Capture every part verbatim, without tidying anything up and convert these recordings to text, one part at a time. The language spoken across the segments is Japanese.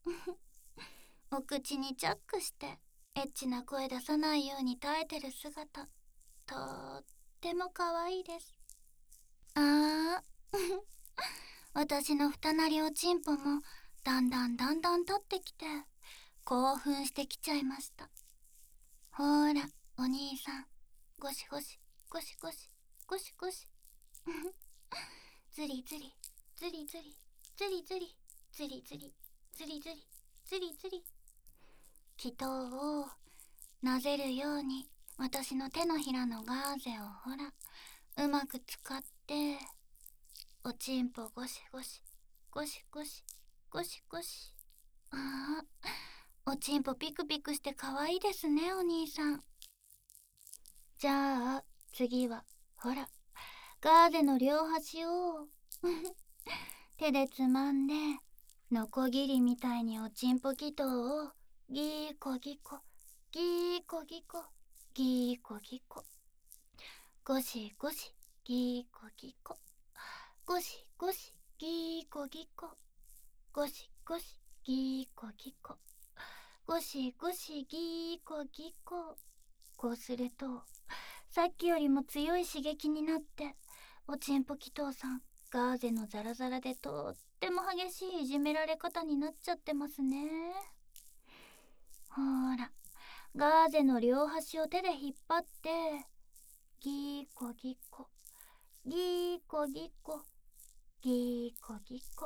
お口にチャックしてエッチな声出さないように耐えてる姿、とっても可愛いです。あー私の二なりおちんぽもだんだんだんだん立ってきて興奮してきちゃいました。ほーらお兄さん、ゴシゴシゴシゴシゴシゴシズリズリズリズリズリズリズリズリズリズリズリズリ、祈祷をなぜるように私の手のひらのガーゼをほらうまく使っておちんぽゴシゴシゴシゴシゴシゴシ。ああ、おちんぽピクピクして可愛いですねお兄さん。じゃあ次はほらガーゼの両端を手でつまんでノコギリみたいにおちんぽ祈祷をギーコギコギーコギコギーコギコ、ゴシゴシギーコギコ、ゴシゴシギーコギコ、ゴシゴシギーコギコ、ゴシゴシギーコギコ。こうするとさっきよりも強い刺激になっておちんぽ祈祷さんガーゼのザラザラでとっても激しいいじめられ方になっちゃってますね。ほーらガーゼの両端を手で引っ張ってギーコギコギーコギコギーコギコ。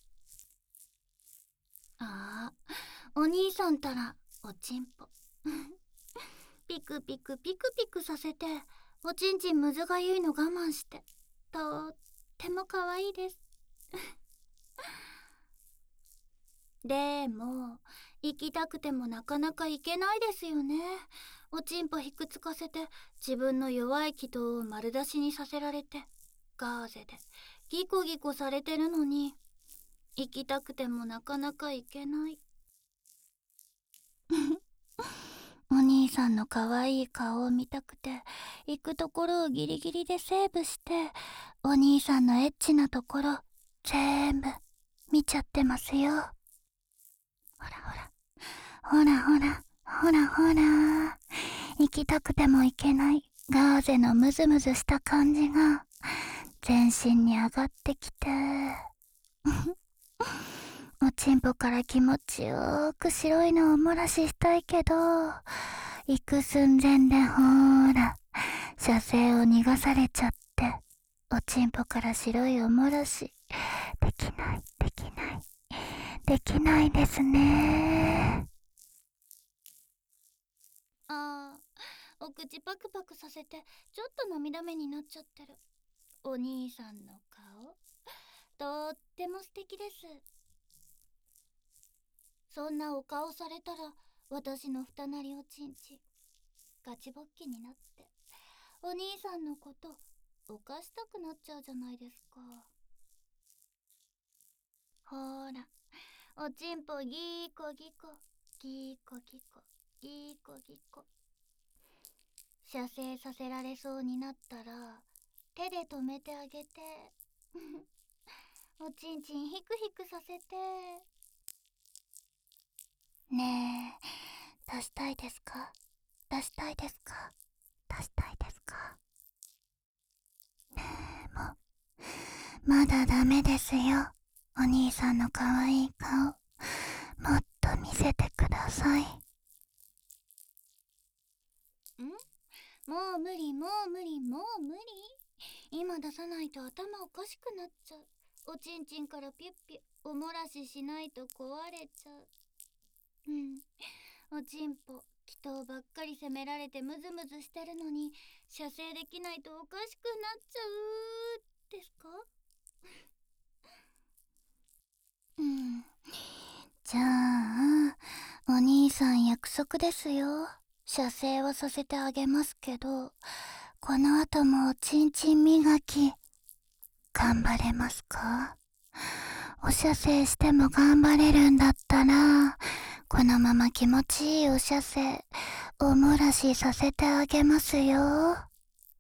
ああ、お兄さんたらおちんぽピクピクピクピクさせておちんちんむずがゆいの我慢してとっても可愛いですでも行きたくてもなかなか行けないですよね。おちんぽひくつかせて自分の弱い気筒を丸出しにさせられてガーゼでギコギコされてるのに行きたくてもなかなか行けないお兄さんの可愛い顔を見たくて行くところをギリギリでセーブしてお兄さんのエッチなところ全部見ちゃってますよ。ほらほらほらほらほらほら、行きたくても行けないガーゼのムズムズした感じが全身に上がってきておちんぽから気持ちよーく白いのをお漏らししたいけど行く寸前でほーら射精を逃がされちゃっておちんぽから白いお漏らしできないできないできないですね。あー、お口パクパクさせてちょっと涙目になっちゃってるお兄さんの顔とっても素敵です。そんなお顔されたら私の二なりおちんちガチ勃起になってお兄さんのこと犯したくなっちゃうじゃないですか。ほーらおちんぽギーコギコギーコギコギーコギコ。射精させられそうになったら手で止めてあげておちんちんヒクヒクさせて。ねえ、出したいですか出したいですか出したいですか。ねえ、もうまだダメですよ。お兄さんの可愛い顔もっと見せてください。ん？もう無理もう無理もう無理。今出さないと頭おかしくなっちゃう。おちんちんからピュッピュお漏らししないと壊れちゃう。うん、おちんぽ祈祷ばっかり責められてムズムズしてるのに射精できないとおかしくなっちゃうですかうん、じゃあお兄さん約束ですよ。射精はさせてあげますけどこの後もおちんちん磨き頑張れますか？お射精しても頑張れるんだったらこのまま気持ちいいお射精お漏らしさせてあげますよ。ん？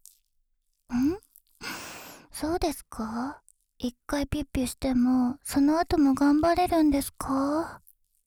そうですか？一回ピッピしてもその後も頑張れるんですか？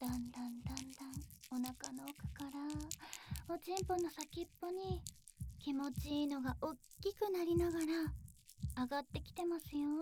だんだんだんだんお腹の奥からおちんぽの先っぽに気持ちいいのがおっきくなりながら上がってきてますよ。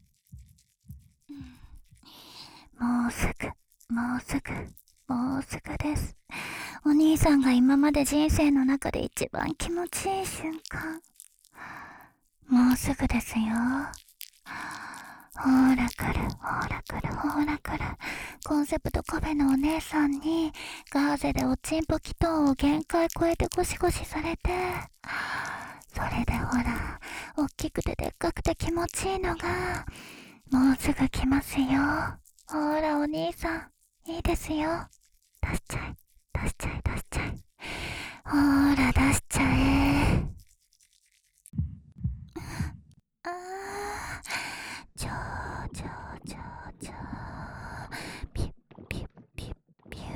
もうすぐもうすぐもうすぐです。お兄さんが今まで人生の中で一番気持ちいい瞬間、もうすぐですよ。ほーら来るほーら来るほーら来る。コンセプトカフェのお姉さんにガーゼでおちんぽ祈祷を限界超えてゴシゴシされて、それでほらおっきくてでっかくて気持ちいいのがもうすぐ来ますよ。ほーらお兄さん、いいですよ。出しちゃい出しちゃい出しちゃい。ほーら出しちゃえ。あー、ちょーちょーちょーちょー、ピュッピュッピュッピュ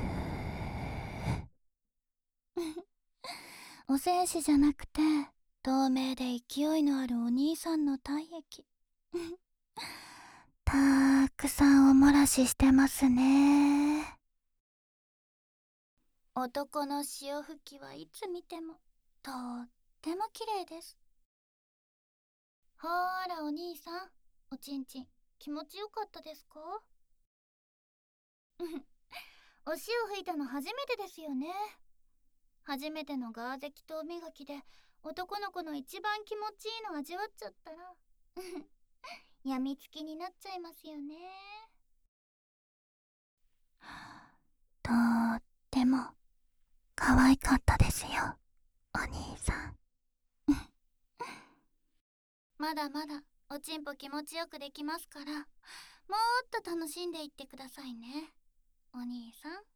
ー。お精子じゃなくて透明で勢いのあるお兄さんの体液。たーくさんお漏らししてますね。男の潮吹きはいつ見てもとっても綺麗です。ほーらお兄さん、おちんちん気持ちよかったですか？お潮吹いたの初めてですよね。初めてのガーゼ祈祷磨きで男の子の一番気持ちいいの味わっちゃったらやみつきになっちゃいますよね。とっても可愛かったですよ、お兄さん。まだまだおちんぽ気持ちよくできますから、もっと楽しんでいってくださいね、お兄さん。